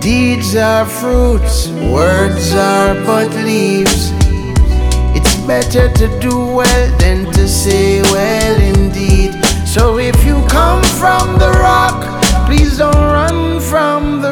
Deeds are fruits, words are but leaves. It's better to do well than to say well indeed. So if you come from the rock, please don't run